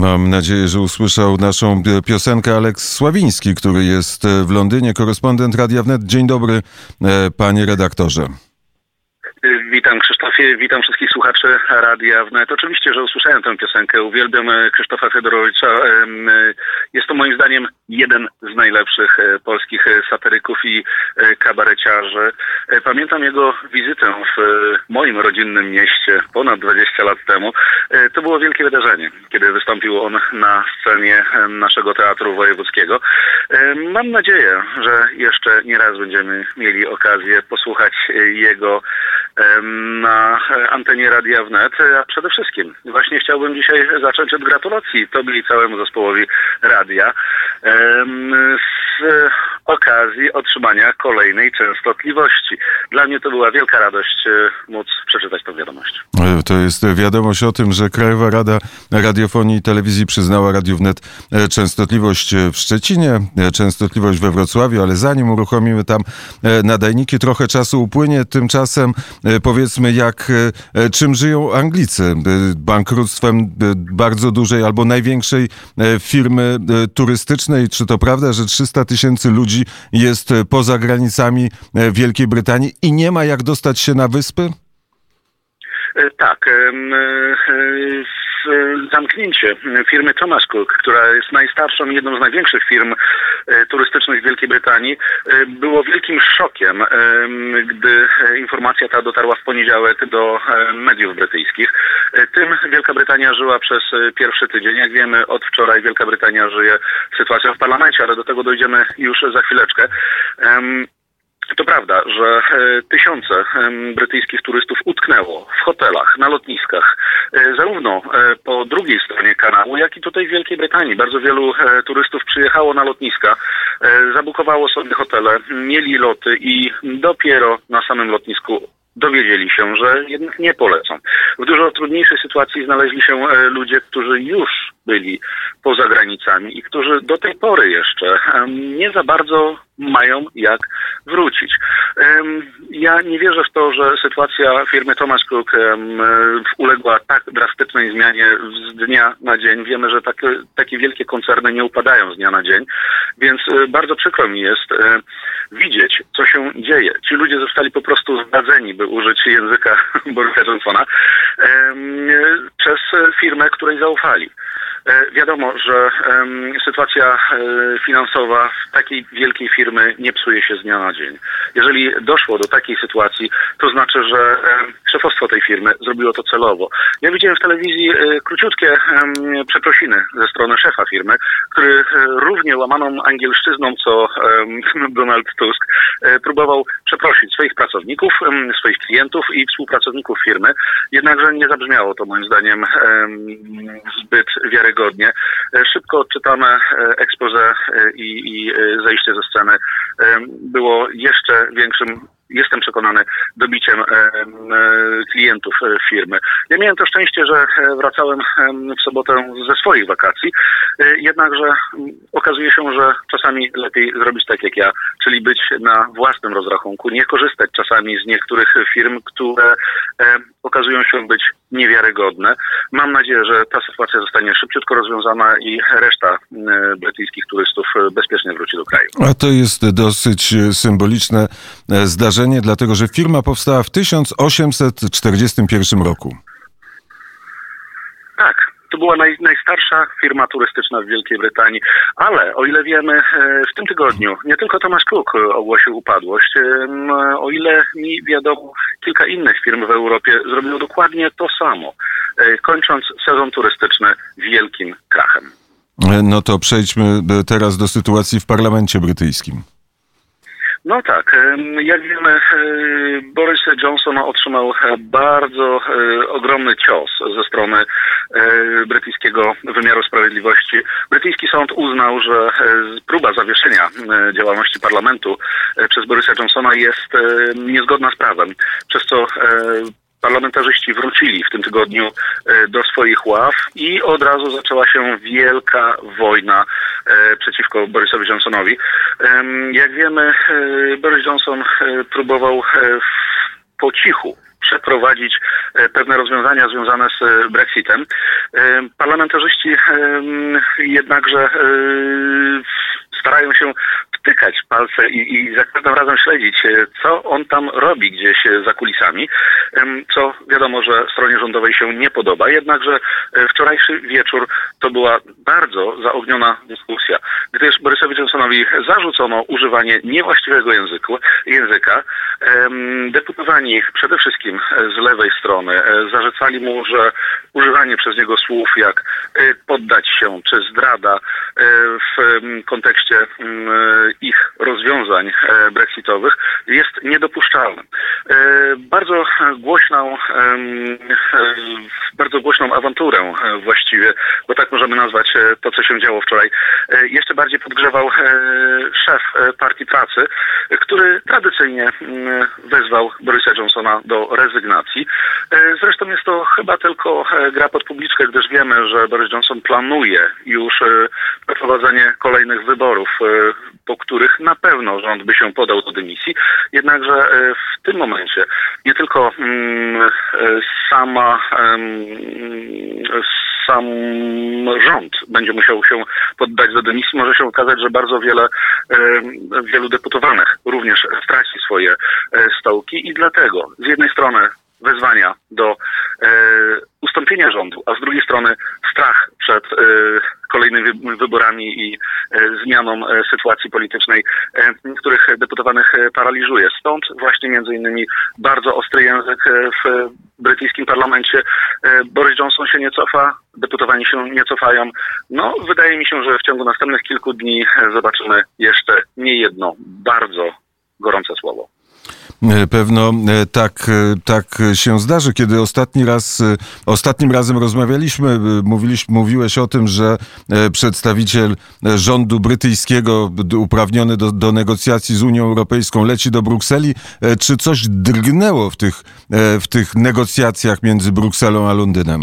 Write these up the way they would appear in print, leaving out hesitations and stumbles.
Mam nadzieję, że usłyszał naszą piosenkę Aleks Sławiński, który jest w Londynie, korespondent Radia Wnet. Dzień dobry, panie redaktorze. Witam Krzysztofie, witam wszystkich słuchaczy Radia Wnet. Oczywiście, że usłyszałem tę piosenkę. Uwielbiam Krzysztofa Fiodorowicza. Jest to moim zdaniem jeden z najlepszych polskich satyryków i kabareciarzy. Pamiętam jego wizytę w moim rodzinnym mieście ponad 20 lat temu. To było wielkie wydarzenie, kiedy wystąpił on na scenie naszego Teatru Wojewódzkiego. Mam nadzieję, że jeszcze nie raz będziemy mieli okazję posłuchać jego na antenie Radia Wnet, a przede wszystkim właśnie chciałbym dzisiaj zacząć od gratulacji tobie i całemu zespołowi radia z okazji otrzymania kolejnej częstotliwości. Dla mnie to była wielka radość móc przeczytać tę wiadomość. To jest wiadomość o tym, że Krajowa Rada Radiofonii i Telewizji przyznała Radiu Wnet częstotliwość w Szczecinie, częstotliwość we Wrocławiu, ale zanim uruchomimy tam nadajniki, trochę czasu upłynie. Tymczasem powiedzmy, czym żyją Anglicy? Bankructwem bardzo dużej albo największej firmy turystycznej. Czy to prawda, że 300 000 ludzi jest poza granicami Wielkiej Brytanii i nie ma jak dostać się na wyspy? Tak. Zamknięcie firmy Thomas Cook, która jest najstarszą i jedną z największych firm turystycznych w Wielkiej Brytanii, było wielkim szokiem, gdy informacja ta dotarła w poniedziałek do mediów brytyjskich. Tym Wielka Brytania żyła przez pierwszy tydzień. Jak wiemy, od wczoraj Wielka Brytania żyje sytuacją w parlamencie, ale do tego dojdziemy już za chwileczkę. To prawda, że tysiące brytyjskich turystów utknęło w hotelach, na lotniskach, zarówno po drugiej stronie kanału, jak i tutaj w Wielkiej Brytanii. Bardzo wielu turystów przyjechało na lotniska, zabukowało sobie hotele, mieli loty i dopiero na samym lotnisku dowiedzieli się, że jednak nie polecą. W dużo trudniejszej sytuacji znaleźli się ludzie, którzy już byli poza granicami i którzy do tej pory jeszcze nie za bardzo mają jak wrócić. Ja nie wierzę w to, że sytuacja firmy Thomas Cook uległa tak drastycznej zmianie z dnia na dzień. Wiemy, że takie wielkie koncerny nie upadają z dnia na dzień, więc bardzo przykro mi jest widzieć, co się dzieje. Ci ludzie zostali po prostu zdradzeni, by użyć języka Borysa Johnsona, przez firmę, której zaufali. Wiadomo, że sytuacja finansowa takiej wielkiej firmy nie psuje się z dnia na dzień. Jeżeli doszło do takiej sytuacji, to znaczy, że szefostwo tej firmy zrobiło to celowo. Ja widziałem w telewizji króciutkie przeprosiny ze strony szefa firmy, który równie łamaną angielszczyzną co Donald Tusk próbował przeprosić swoich pracowników, swoich klientów i współpracowników firmy. Jednakże nie zabrzmiało to moim zdaniem zbyt wiarygodnie. Szybko odczytane expose i zejście ze sceny było jeszcze większym, jestem przekonany, dobiciem klientów firmy. Ja miałem to szczęście, że wracałem w sobotę ze swoich wakacji, jednakże okazuje się, że czasami lepiej zrobić tak jak ja, czyli być na własnym rozrachunku, nie korzystać czasami z niektórych firm, które okazują się być niewiarygodne. Mam nadzieję, że ta sytuacja zostanie szybciutko rozwiązana i reszta brytyjskich turystów bezpiecznie wróci do kraju. A to jest dosyć symboliczne zdarzenie, dlatego że firma powstała w 1841 roku. Tak. To była najstarsza firma turystyczna w Wielkiej Brytanii, ale o ile wiemy, w tym tygodniu nie tylko Thomas Cook ogłosił upadłość, o ile mi wiadomo, kilka innych firm w Europie zrobiło dokładnie to samo, kończąc sezon turystyczny wielkim krachem. No to przejdźmy teraz do sytuacji w parlamencie brytyjskim. No tak, jak wiemy, Boris Johnson otrzymał bardzo ogromny cios ze strony brytyjskiego wymiaru sprawiedliwości. Brytyjski sąd uznał, że próba zawieszenia działalności parlamentu przez Borisa Johnsona jest niezgodna z prawem, przez co parlamentarzyści wrócili w tym tygodniu do swoich ław i od razu zaczęła się wielka wojna przeciwko Borisowi Johnsonowi. Jak wiemy, Boris Johnson próbował po cichu przeprowadzić pewne rozwiązania związane z Brexitem. Parlamentarzyści jednakże starają się wtykać palce i za każdym razem śledzić, co on tam robi gdzieś za kulisami, co wiadomo, że stronie rządowej się nie podoba. Jednakże wczorajszy wieczór to była bardzo zaogniona dyskusja, gdyż Borysowi Johnsonowi zarzucono używanie niewłaściwego języka. Deputowani przede wszystkim z lewej strony zarzucali mu, że używanie przez niego słów jak poddać się czy zdrada w kontekście ich rozwiązań brexitowych jest niedopuszczalne. Bardzo głośną awanturę właściwie, bo tak możemy nazwać to, co się działo wczoraj, jeszcze bardziej podgrzewał szef Partii Pracy, który tradycyjnie wezwał Borysa Johnsona do rezygnacji. Zresztą jest to chyba tylko gra pod publiczkę, gdyż wiemy, że Boris Johnson planuje już przeprowadzenie kolejnych wyborów, po których na pewno rząd by się podał do dymisji. Jednakże w tym momencie nie tylko sam rząd będzie musiał się poddać do dymisji. Może się okazać, że bardzo wielu deputowanych również straci swoje stołki i dlatego z jednej strony wezwania do ustąpienia rządu, a z drugiej strony strach przed kolejnymi wyborami i zmianą sytuacji politycznej, których deputowanych paraliżuje. Stąd właśnie między innymi bardzo ostry język w brytyjskim parlamencie. Boris Johnson się nie cofa, deputowani się nie cofają. No, wydaje mi się, że w ciągu następnych kilku dni zobaczymy jeszcze niejedno bardzo gorące słowo. Pewno tak się zdarzy. Kiedy ostatnim razem rozmawialiśmy, mówiłeś o tym, że przedstawiciel rządu brytyjskiego uprawniony do negocjacji z Unią Europejską leci do Brukseli. Czy coś drgnęło w tych negocjacjach między Brukselą a Londynem?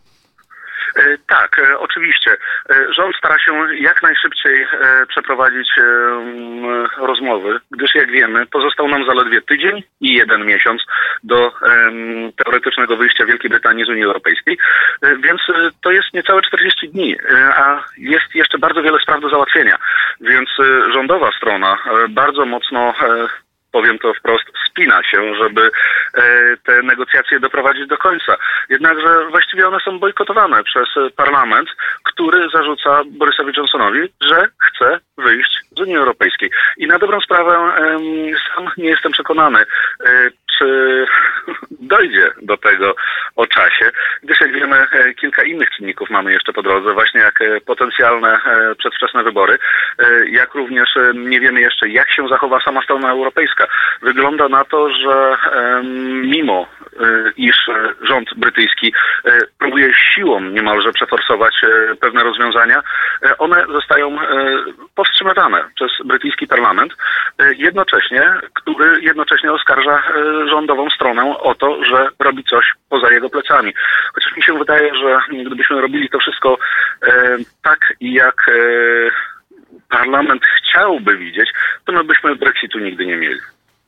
Tak, oczywiście. Rząd stara się jak najszybciej przeprowadzić rozmowy, gdyż jak wiemy, pozostał nam zaledwie tydzień i 1 miesiąc do teoretycznego wyjścia Wielkiej Brytanii z Unii Europejskiej, więc to jest niecałe 40 dni, a jest jeszcze bardzo wiele spraw do załatwienia, więc rządowa strona bardzo mocno, powiem to wprost, spina się, żeby te negocjacje doprowadzić do końca. Jednakże właściwie one są bojkotowane przez parlament, który zarzuca Borysowi Johnsonowi, że chce wyjść z Unii Europejskiej. I na dobrą sprawę sam nie jestem przekonany, czy dojdzie do tego o czasie, gdyż jak wiemy, kilka innych czynników mamy jeszcze po drodze, właśnie jak potencjalne przedwczesne wybory, jak również nie wiemy jeszcze, jak się zachowa sama strona europejska. Wygląda na to, że mimo iż rząd brytyjski próbuje siłą niemalże przeforsować pewne rozwiązania, one zostają powstrzymywane przez brytyjski parlament, który jednocześnie oskarża rządową stronę o to, że robi coś poza jego plecami. Chociaż mi się wydaje, że gdybyśmy robili to wszystko tak, jak parlament chciałby widzieć, to my byśmy Brexitu nigdy nie mieli.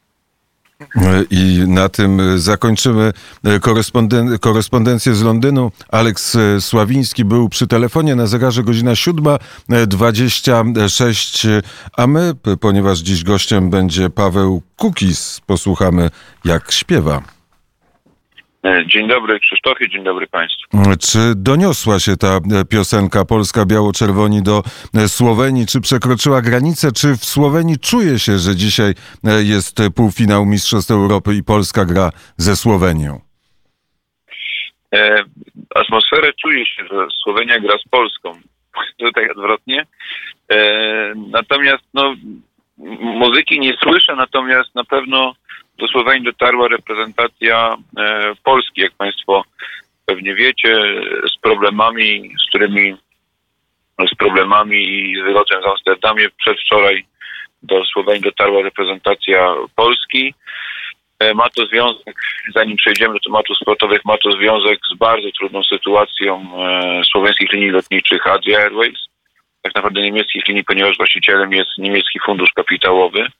I na tym zakończymy korespondencję z Londynu. Aleks Sławiński był przy telefonie, na zegarze godzina 7:26, a my, ponieważ dziś gościem będzie Paweł Kukiz, posłuchamy, jak śpiewa. Dzień dobry Krzysztofie, dzień dobry Państwu. Czy doniosła się ta piosenka Polska biało-czerwoni do Słowenii? Czy przekroczyła granicę? Czy w Słowenii czuje się, że dzisiaj jest półfinał Mistrzostw Europy i Polska gra ze Słowenią? Atmosferę czuje się, że Słowenia gra z Polską. Tutaj odwrotnie. Natomiast muzyki nie słyszę, natomiast na pewno do Słowenii dotarła reprezentacja Polski, jak Państwo pewnie wiecie, z problemami i z wylotem w Amsterdamie. Przedwczoraj do Słowenii dotarła reprezentacja Polski. Ma to związek, zanim przejdziemy do tematów sportowych, ma to związek z bardzo trudną sytuacją słoweńskich linii lotniczych Adria Airways. Tak naprawdę niemieckich linii, ponieważ właścicielem jest niemiecki fundusz kapitałowy.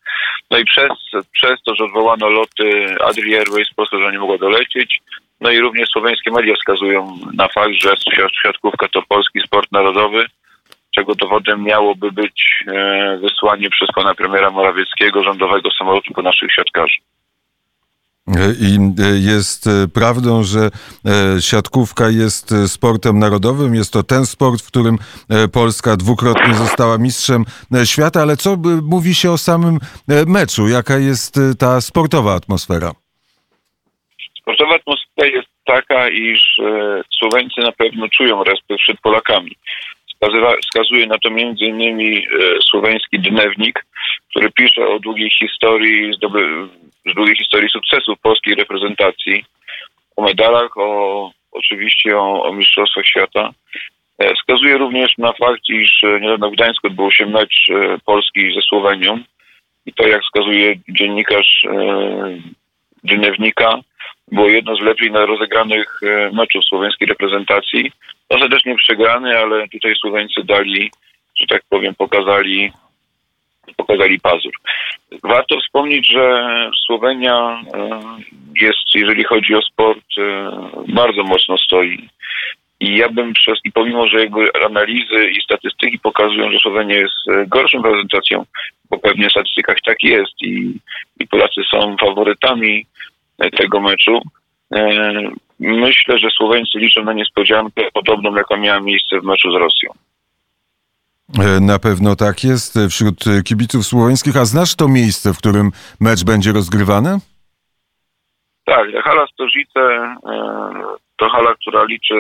No i przez to, że odwołano loty Adria Airways, Polska nie mogła dolecieć. No i również słoweńskie media wskazują na fakt, że siatkówka to polski sport narodowy, czego dowodem miałoby być wysłanie przez pana premiera Morawieckiego rządowego samolotu po naszych siatkarzy. I jest prawdą, że siatkówka jest sportem narodowym. Jest to ten sport, w którym Polska dwukrotnie została mistrzem świata. Ale co mówi się o samym meczu? Jaka jest ta sportowa atmosfera? Sportowa atmosfera jest taka, iż Słoweńcy na pewno czują respekt przed Polakami. Wskazuje na to m.in. słoweński dnevnik, który pisze o długiej historii sukcesów polskiej reprezentacji, o medalach, oczywiście o mistrzostwach świata. Wskazuje również na fakt, iż niedawno w Gdańsku odbył się mecz Polski ze Słowenią i to, jak wskazuje dziennikarz dnevnika, było jedno z lepiej rozegranych meczów słoweńskiej reprezentacji. Ostatecznie przegrany, ale tutaj Słoweńcy dali, że tak powiem, pokazali pazur. Warto wspomnieć, że Słowenia jest, jeżeli chodzi o sport, bardzo mocno stoi. I pomimo, że jakby analizy i statystyki pokazują, że Słowenia jest gorszą reprezentacją, bo pewnie w statystykach tak jest i Polacy są faworytami tego meczu, myślę, że Słoweńcy liczą na niespodziankę podobną, jaka miała miejsce w meczu z Rosją. Na pewno tak jest wśród kibiców słoweńskich. A znasz to miejsce, w którym mecz będzie rozgrywany? Tak, hala Stożyce to hala, która liczy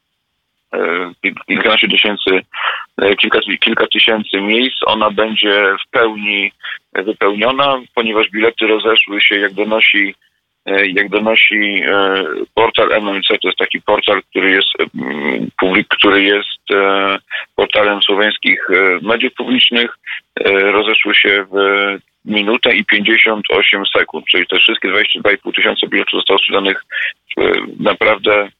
kilka tysięcy miejsc. Ona będzie w pełni wypełniona, ponieważ bilety rozeszły się, jak donosi portal MMC, to jest taki portal, który jest portalem słoweńskich mediów publicznych, rozeszły się w minutę i 58 sekund, czyli te wszystkie 22,5 tysiąca biletów zostało sprzedanych naprawdę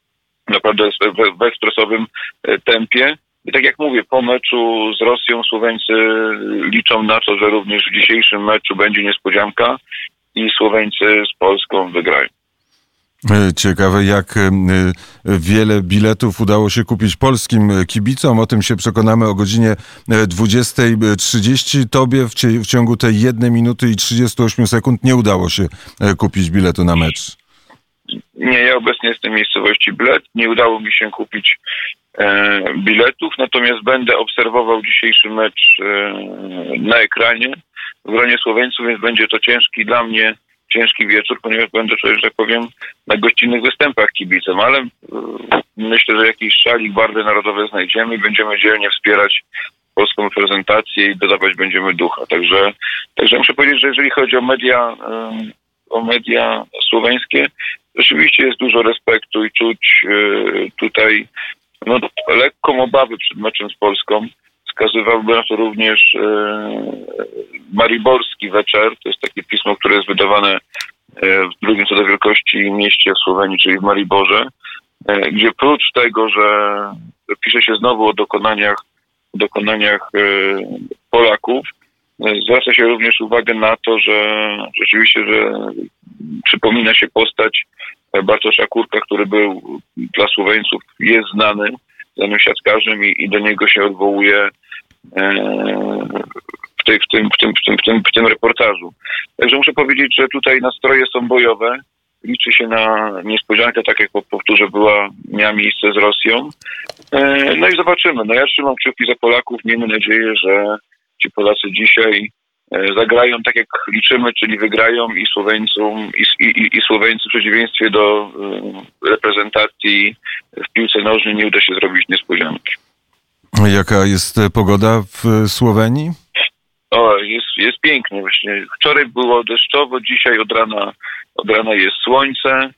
w ekspresowym tempie. I tak jak mówię, po meczu z Rosją Słoweńcy liczą na to, że również w dzisiejszym meczu będzie niespodzianka i Słoweńcy z Polską wygrają. Ciekawe, jak wiele biletów udało się kupić polskim kibicom. O tym się przekonamy o godzinie 20:30. Tobie w ciągu tej 1 minuty i 38 sekund nie udało się kupić biletu na mecz. Nie, ja obecnie jestem w miejscowości Bled. Nie udało mi się kupić biletów, natomiast będę obserwował dzisiejszy mecz na ekranie w gronie Słoweńców, więc będzie to dla mnie ciężki wieczór, ponieważ będę, że tak powiem, na gościnnych występach kibicem, ale myślę, że jakiś szalik, barwy narodowe znajdziemy i będziemy dzielnie wspierać polską reprezentację i dodawać będziemy ducha. Także muszę powiedzieć, że jeżeli chodzi o media słoweńskie, rzeczywiście jest dużo respektu i czuć tutaj lekką obawę przed meczem z Polską. Wskazywałby na to również Mariborski Večer, to jest takie pismo, które jest wydawane w drugim co do wielkości mieście w Słowenii, czyli w Mariborze, gdzie prócz tego, że pisze się znowu o dokonaniach Polaków, zwraca się również uwagę na to, że rzeczywiście, że przypomina się postać Bartosza Kurka, który był dla Słoweńców, jest znanym siatkarzem i do niego się odwołuje w tym reportażu. Także muszę powiedzieć, że tutaj nastroje są bojowe. Liczy się na niespodziankę, tak jak powtórzę, miała miejsce z Rosją. No i zobaczymy. No ja trzymam kciuki za Polaków. Miejmy nadzieję, że ci Polacy dzisiaj zagrają tak, jak liczymy, czyli wygrają i Słoweńcy w przeciwieństwie do reprezentacji w piłce nożnej nie uda się zrobić niespodzianki. Jaka jest pogoda w Słowenii? Jest pięknie właśnie. Wczoraj było deszczowo, dzisiaj od rana jest słońce.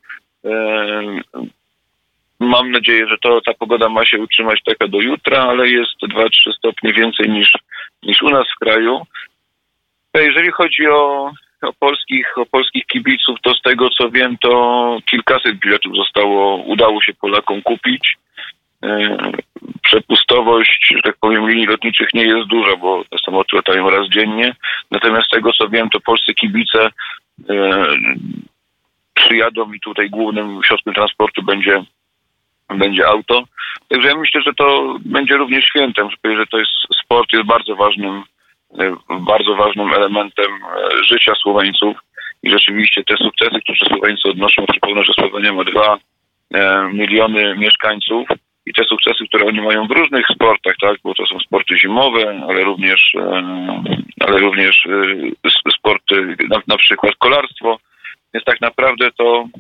Mam nadzieję, że ta pogoda ma się utrzymać taka do jutra, ale jest 2-3 stopnie więcej niż u nas w kraju. Jeżeli chodzi o polskich kibiców, to z tego co wiem, to kilkaset biletów udało się Polakom kupić. Przepustowość, że tak powiem, linii lotniczych nie jest duża, bo te samoloty latają raz dziennie. Natomiast z tego co wiem, to polscy kibice przyjadą i tutaj głównym środkiem transportu będzie auto. Także ja myślę, że to będzie również świętem, że to jest sport, jest bardzo ważnym elementem życia Słoweńców i rzeczywiście te sukcesy, które Słoweńcy odnoszą, przypomnę, że Słowenia ma 2 miliony mieszkańców i te sukcesy, które oni mają w różnych sportach, tak, bo to są sporty zimowe, ale również sporty, na przykład kolarstwo, więc tak naprawdę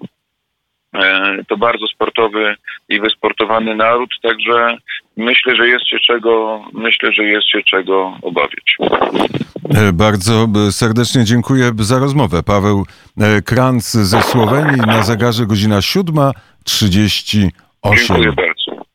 to bardzo sportowy i wysportowany naród, także myślę, że jest się czego obawiać. Bardzo serdecznie dziękuję za rozmowę. Paweł Kranz ze Słowenii, na zegarze godzina 7:38. Dziękuję bardzo.